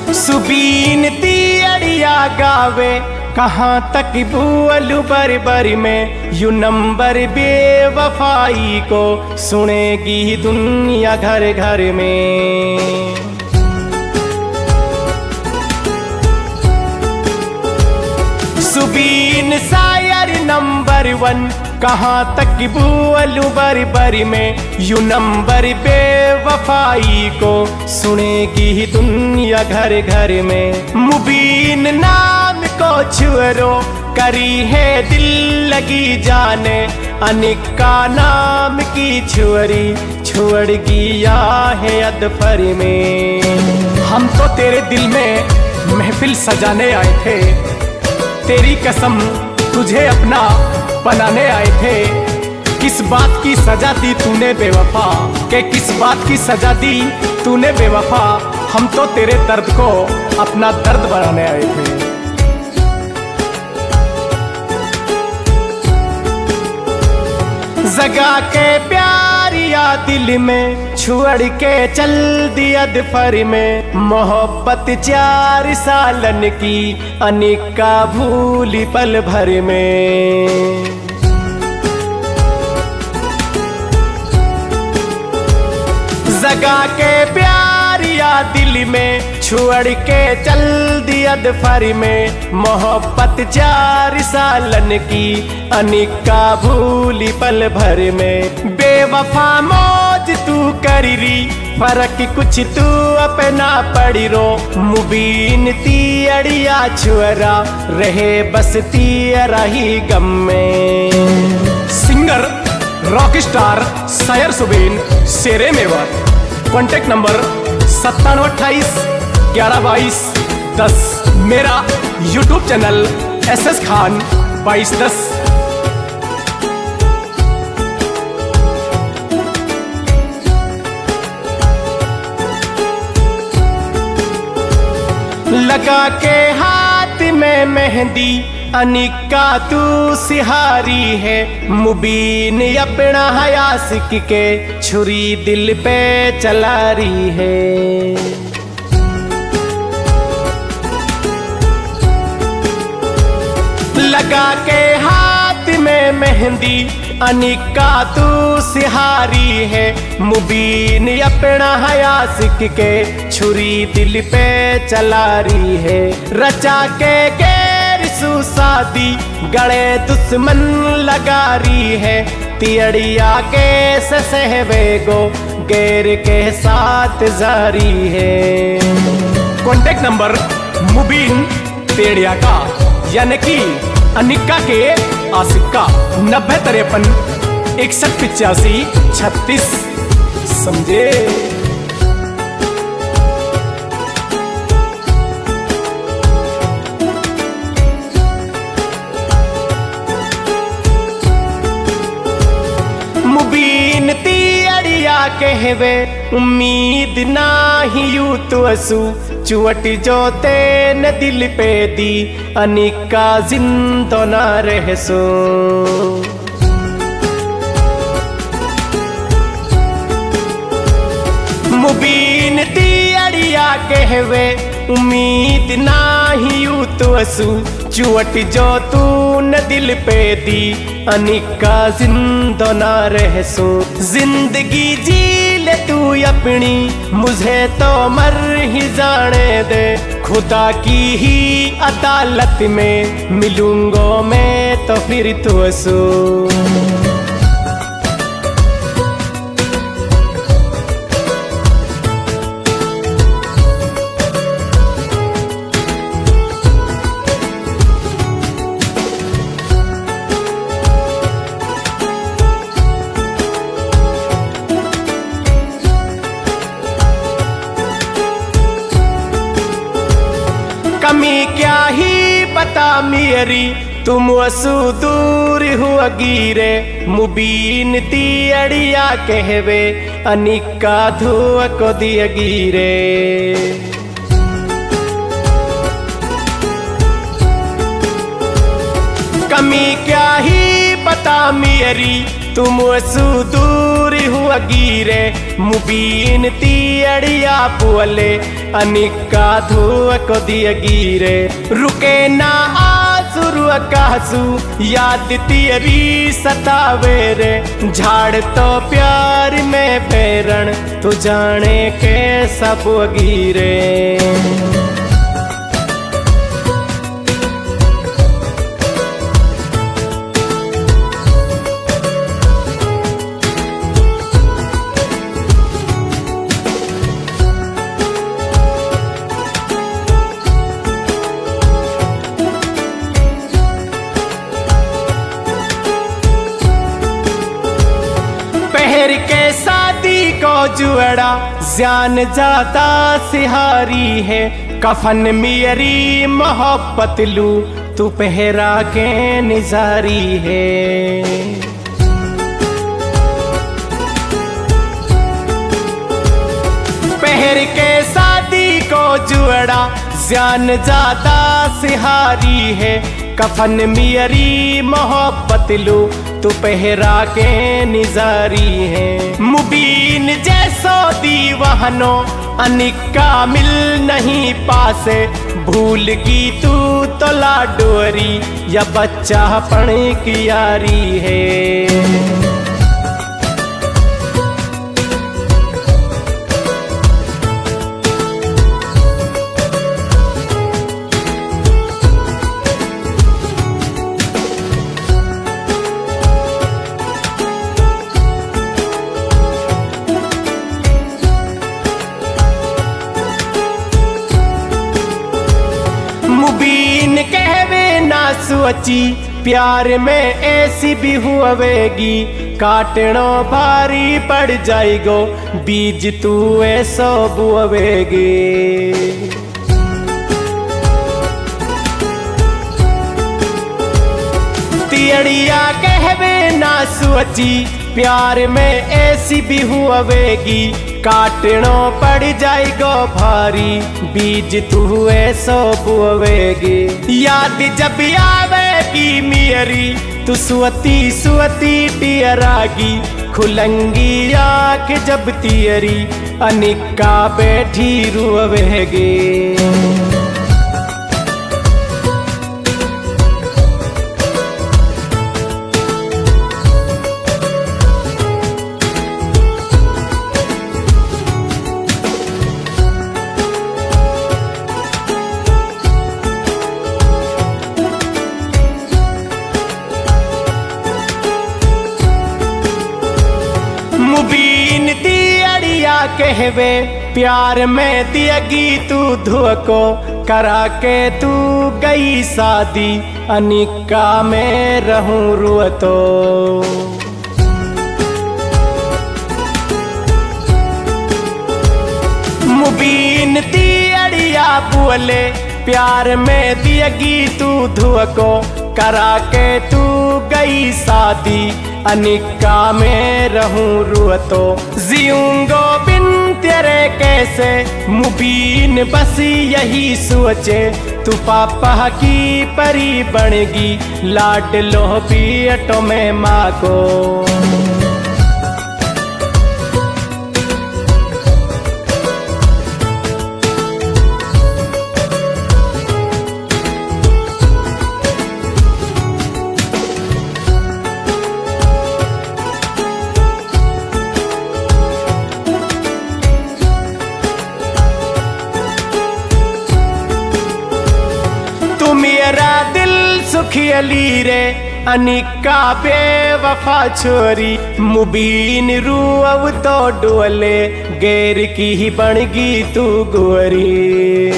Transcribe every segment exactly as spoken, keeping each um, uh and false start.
सुबीन तियड़िया गावे कहाँ तक बुअलू बर बर में, यू नंबर बेवफाई को सुनेगी दुनिया घर घर में। सुबीन शायर नंबर वन कहाँ तक बुअलू बर बर में, यू नंबर बेवफाई को सुनेगी दुनिया घर घर में। मुबीन नाम को छुरो करी है दिल लगी जाने, अनिका नाम की छुअरी छुअड़ गया है अदफर में। हम तो तेरे दिल में महफिल सजाने आए थे, तेरी कसम तुझे अपना बनाने आए थे। किस बात की सजा दी तूने बेवफा, के किस बात की सजा दी तूने बेवफा, हम तो तेरे दर्द को अपना दर्द बनाने आए थे। जगा के प्यारिया दिल में छुअड़ के चल दिया दफर में, मोहब्बत चार सालन की अनिका भूली पल भर में। जगा के प्यारिया दिल में छुअड़ के चल दिया दफर में, मोहब्बत चार सालन की अनिका भूली पल भर में। बेवफा मौज तू करी फर्क कुछ तू अपना पड़ी रो, मुबीन तियड़िया छुअरा रहे बस तियरा ही गम में। सिंगर रॉक स्टार शायर सुबीन शेरे मेवात, कॉन्टेक्ट नंबर सत्तानवे अट्ठाईस ग्यारह बाईस दस। मेरा YouTube channel S S Khan बाईस दस। लगा के हाथ में मेहंदी अनिका तू सिहारी है, मुबीन अपना हयासिक के छुरी दिल पे चला रही है। लगा के हाथ में मेहंदी अनिका तू सिहारी है, मुबीन अपना हयासिक के छुरी दिल पे चला रही है। रचा के गैर सुसादी गड़े दुश्मन लगा रही है, तियड़िया के सहवे गो गैर के साथ जारी है। कॉन्टेक्ट नंबर मुबीन तियड़िया का यानी कि अनिका के आशिक का नब्बे तिरपन इकसठ पिचासी छत्तीस। समझे? मुबीन तियड़िया कहवे उम्मीद नाही यू तो असू, चुवट जो तेन दिल पे दी अनिका जिंदो ना रह सो। मुबीन तियड़िया कहवे उम्मीद नाही यू तो असू, चुवट जो तून दिल पे दी अनिका जिंदो ना रह सो। जिंदगी जी ले तू अपनी मुझे तो मर ही जाने दे, खुदा की ही अदालत में मिलूंगा मैं तो फिर तो सो। कमी क्या ही पता मेरी तुम असु दूर हुआ गिरे, मुबीन तियड़िया कहवे अनिका धुआ को दिया गिरे। कमी क्या ही पता मेरी तुम असु दूर हुआ गिरे, मुबीन तियड़िया पुअले अनिका धुआ को दिया गिरे रुके ना आंसू कासू याद तियरी सतावे रे झाड़ तो प्यार में फेरण तू जाने के सब गिरे। पहर के शादी को जुड़ा जान जाता सिहारी है कफन मेरी मोहब्बत लू तू पहरा के निजारी है। पहर के शादी को जुड़ा जान जाता सिहारी है कफन मेरी मोहब्बत लू तू पहरा के निजारी है। मुबीन जैसो दीवानो अनिका मिल नहीं पासे भूल की तू तो लाडोरी या बच्चा पढ़ की यारी है। मुबीन कहवे ना सोची प्यार में ऐसी भी हुएगी काटनो भारी पड़ जाएगो बीज तू ऐसो बुएगी। तियड़िया कहवे ना सोची प्यार में ऐसी भी हुएगी काटनो पड़ जाएगो भारी बीज तू ऐसो बुएगी। याद जब आवेगी मेरी तू सुअती सुअती टियरागी खुलंगी आँख जब तियरी अनिका बैठी रुएगी। मुबीन तियड़िया कहवे प्यार में दियगी तू धोको करा के तू गई शादी अनिका में रहूं रुअतो। मुबीन तियड़िया बोले प्यार में दियगी तू धोको करा के तू गई शादी अनिका में रहूं रुअतो। जीऊंगो बिन तेरे कैसे मुबीन बस यही सोचे तू पापा की परी बनेगी लाड लो पियटो में माँ को। मेरा दिल सुखी अली रे अनिका बेवफा छोरी मुबीन रूअव तो डोले गैर की ही बनगी तू गोरी।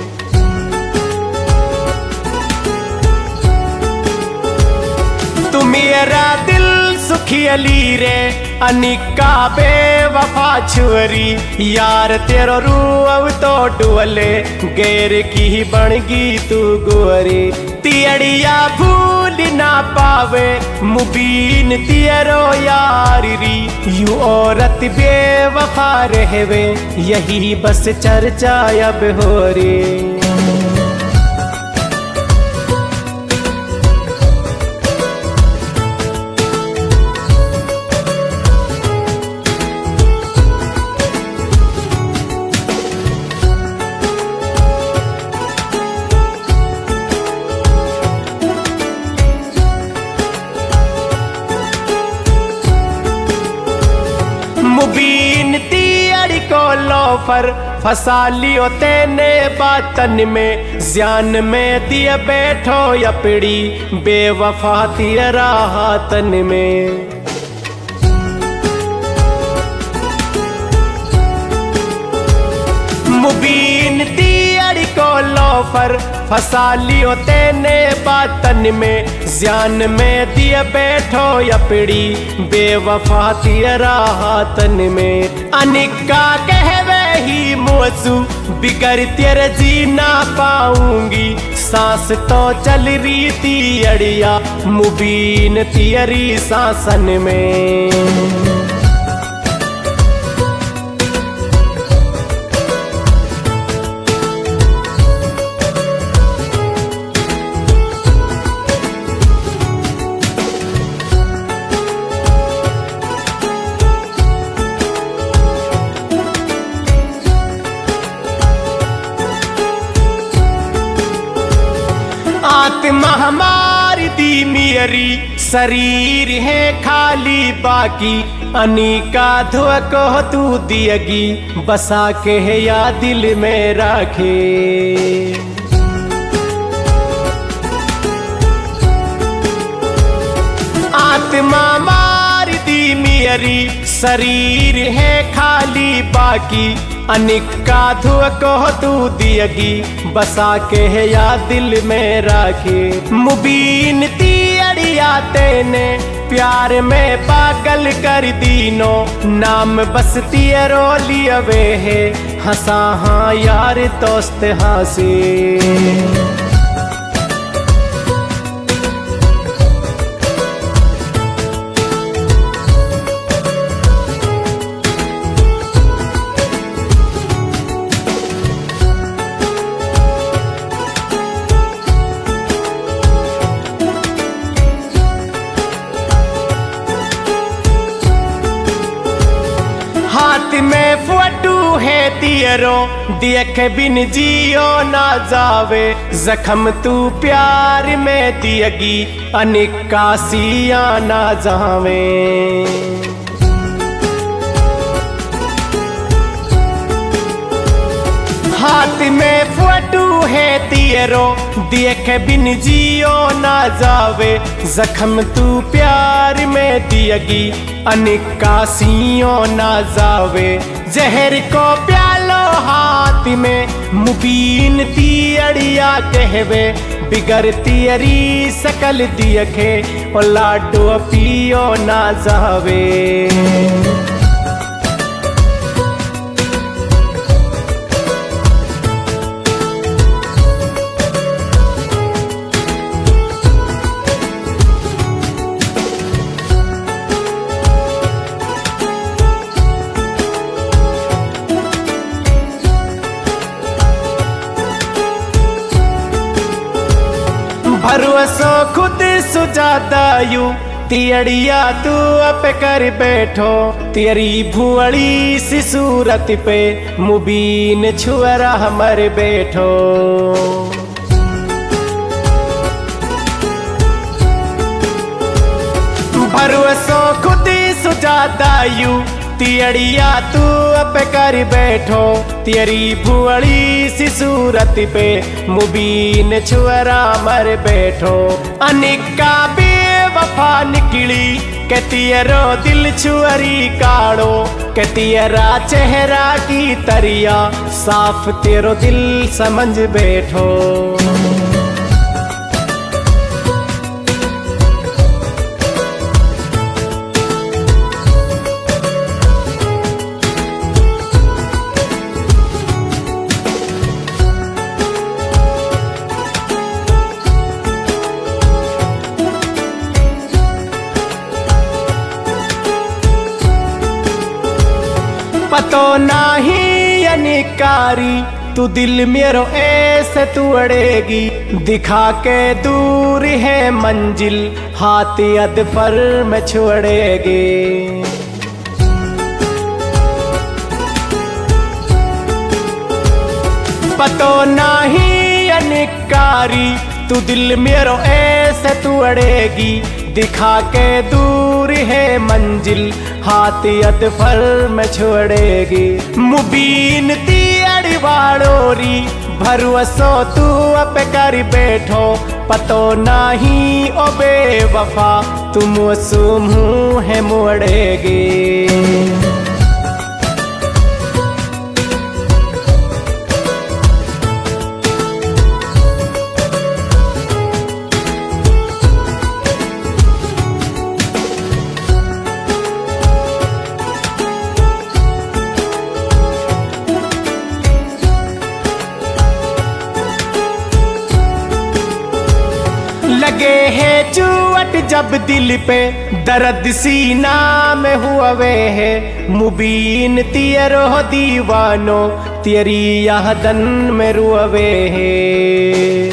तू मेरा दिल सुखी अली रे अनिका बेवफा छोरी यार तेरो रूअव तो डोले गैर की ही बनगी तू गोरी। तियड़िया भूल ना पावे मुबीन तियरो यारी यू औरत बेवफा रहवे यही बस चर्चा अब हो रे। लोफर फंसा लियो तेने बातन में, जान में दिए बैठो अपड़ी बेवफा तेरा हाथन में। मुबीन तियड़ी को लोफर फंसा लियो तेने बातन में, जान में दिए बैठो अपड़ी बेवफा तेरा हाथन में। अनिका कहवे ही मुझू बिगर तेरे जी ना पाऊंगी, सांस तो चल रही तियड़िया मुबीन तियरी सांसन में। आत्मा हमारी दी मेरी शरीर है खाली बाकी, अनिका धुआ को तू दियगी बसा के है या दिल में रखे। आत्मा मारी दी मेरी शरीर है खाली बाकी, अनिका धुआ को तू दियगी बसा के है या दिल में रखे। मुबीन तियड़िया तेने प्यार में पागल कर दीनो, नाम बस तियरो लियवे है हंसा हाँ यार दोस्त हंसे। हाथ में फोटू है तियरो देख बिन जियो ना जावे, जख्म तू प्यार में दियगी अनिका सिया ना जावे। हाथ में फोटू है तियरो देख बिन जियो ना जावे, जख्म तू प्यार में दियगी अनिका सियो ना जावे। जहर को प्यालो हाथ में मुबीन तियड़िया कहवे, बिगर तियरी सकल दियखे और लाडो पियो ना जावे। भरोसो खुद सुजादायु तियड़िया तू अप कर बैठो, तेरी भुअड़ी सी सूरत पे मुबीन छुअरा मर बैठो। भरोसो खुद सुजादायु तियड़िया तू अब कर बैठो, तेरी भुअड़ी सी सूरत पे मुबीन छुअरा मर बैठो। अनिका बेवफा निकली के तियरो दिल छुअरी काड़ो, के तियरा चेहरा की तरिया साफ तेरो दिल समझ बैठो। पतो नाही अनिकारी तू दिल मेरो ऐसे तू अड़ेगी, दिखा के दूर है मंजिल हाथ अद पर में छोड़ेगी। पतो नाही अनिकारी तू दिल मेरो ऐसे तू अड़ेगी, दिखा के दूर है मंजिल, हाथियत फर में छोड़ेगी। मुबीन ती अड़वाड़ोरी भरोसो तू अब कर बैठो, पतो नहीं ओ बेवफा तुम सुमू है मोड़ेगी। लगे है चुवट जब दिल पे, दर्द सीना में हुआ वे है। मुबीन तियरो दीवानो तेरी यादन में रुआवे है।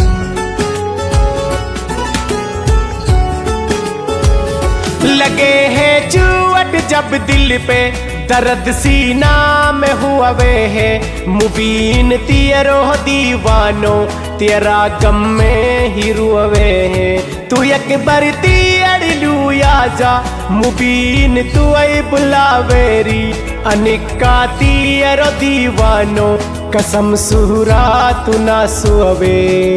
लगे है चुवट जब दिल पे, दर्द सीना में हुआ वे है। मुबीन तियरो दीवानो तेरा गम में ही रुआवे है। तू एक बार तियड़लू आजा, मुबीन तू आई बुलावेरी। अनिका तियरो दीवानो कसम सुहरा तू ना सुअवे।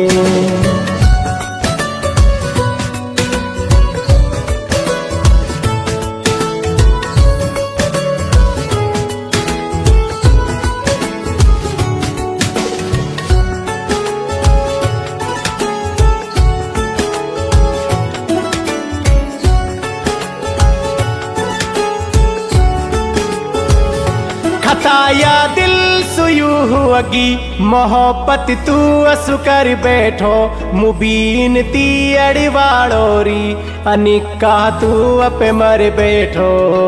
खताया दिल सुयू हुआगी मोहब्बत तू असु कर बैठो। मुबीन ती अड़वाड़ोरी अनिका तू अपे मर बैठो।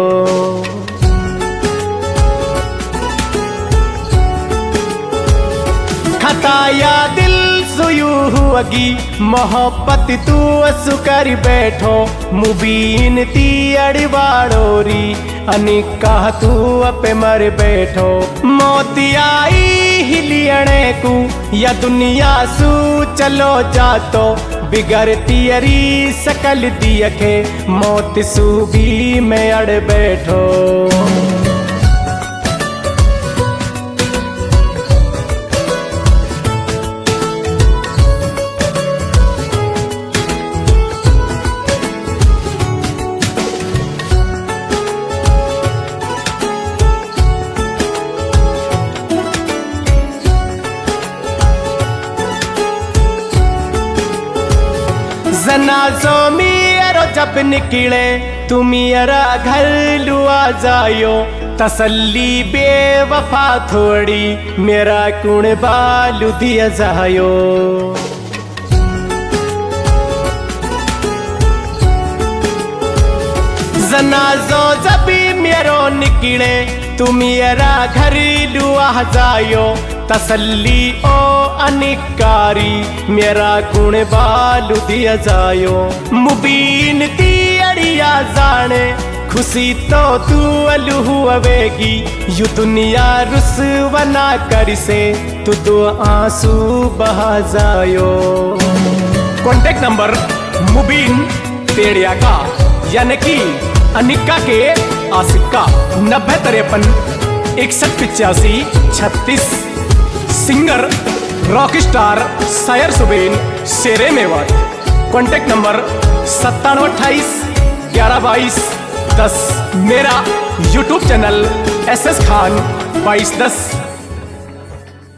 खताया दिल सुयू हुआगी मोहब्बत तू असु कर बैठो। मुबीन ती अड़वाड़ोरी अनिका तू अपे मर बैठो। मौत आई हिलियणे को या दुनिया सू चलो जातो, बिगर तियरी सकल दियखे मौत सू भी में अड़ बैठो। जनाजो मेरा जब निकले तू मेरा घर लुआ जायो। तसल्ली बेवफा थोड़ी मेरा कुण बालू दिया जायो। जनाजो जब मेरो निकले तू मेरा घर लुआ जायो। तसल्ली ओ अनिकारी मेरा गुण बालू दिया जायो। मुबीन ती अड़िया जाने खुशी तो तू अलू हुएगी। यू दुनिया रुसवना कर से तू दो आंसू बहा जायो। कॉन्टेक्ट नंबर मुबीन तेड़िया का यानी कि अनिका के आशिक का नब्बे तिरपन इकसठ पिचासी छत्तीस। सिंगर रॉक स्टार शायर सुबेन शेरे मेवात। कॉन्टेक्ट नंबर सत्तानवे अट्ठाईस ग्यारह बाईस दस। मेरा YouTube channel S S Khan बाईस दस।